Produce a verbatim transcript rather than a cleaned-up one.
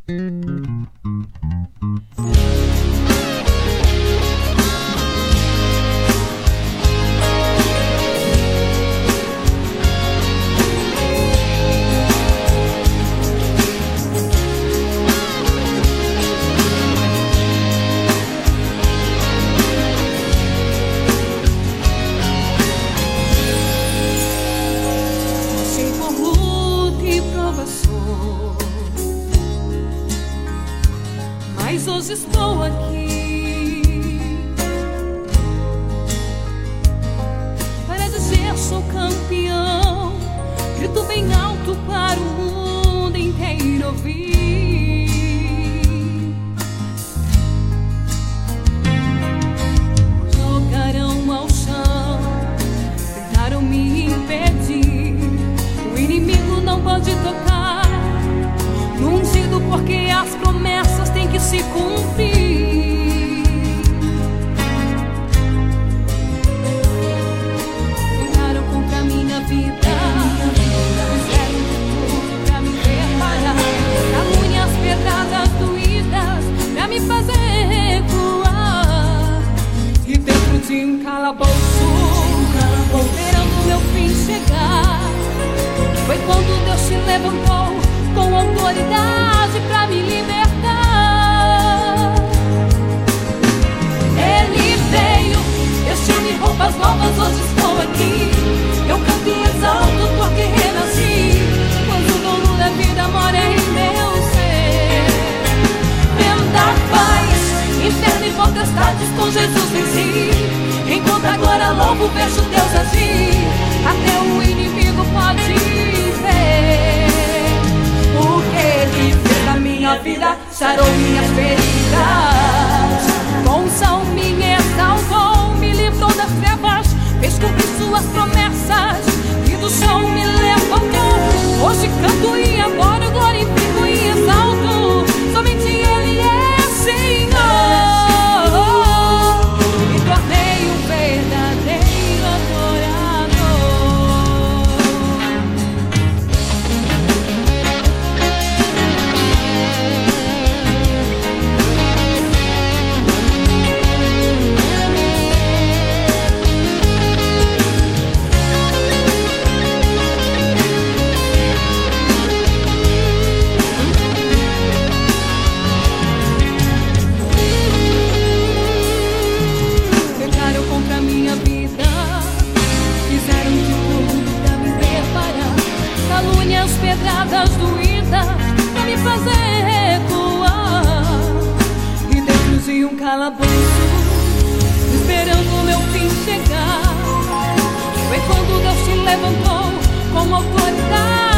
Mas hoje estou aqui para dizer: sou campeão. Grito bem alto para o mundo inteiro ouvir. Jogaram ao chão, tentaram me impedir. O inimigo não pode tocar no ungido, porque as promessas têm que se cumprir. Tentaram contra a minha vida, fizeram de tudo pra me ver parar. Calúnias, pedradas, doídas pra me fazer recuar. E dentro de um calabouço, esperando meu fim chegar, foi quando Deus se levantou com autoridade pra me libertar. Ele veio, vestiu-me roupas novas, hoje estou aqui. Eu canto e exalto porque renasci, quando o dono da vida mora em meu ser. Venda, paz, inferno e potestades com Jesus venci. Enquanto agora louvo, vejo Deus agir. Até o inimigo pode ver o que Ele fez na minha vida. Sarou minhas feridas, com unção me exaltou, me livrou das trevas, fez cumprir suas promessas e do chão me levantou. Hoje canto e agora glorifico e exalto, somente Ele é Senhor. Me tornei um verdadeiro adorador. Pegaram contra minha vida, fizeram de tudo pra me reparar. Calúnias, pedradas, doídas pra me fazer recuar. E dentro de um calabouço, esperando o meu fim chegar, foi quando Deus se levantou com autoridade